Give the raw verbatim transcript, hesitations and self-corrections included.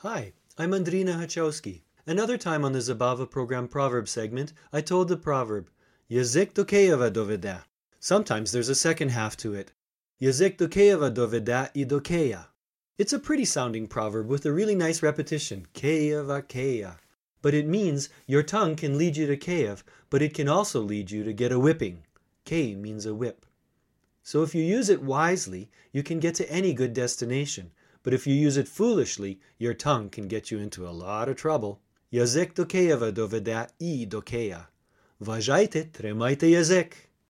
Hi, I'm Andrina Hachowski. Another time on the Zabava program proverb segment, I told the proverb, Yazik dokeyava doveda. Sometimes there's a second half to it. Yazik dokeyava doveda I dokeya. It's a pretty sounding proverb with a really nice repetition, keyava keya. But it means your tongue can lead you to Kiev, but it can also lead you to get a whipping. Kei means a whip. So if you use it wisely, you can get to any good destination. But if you use it foolishly, your tongue can get you into a lot of trouble. Yazik dokeyava doveda I dokeya. Vajajte, tremajte yazik.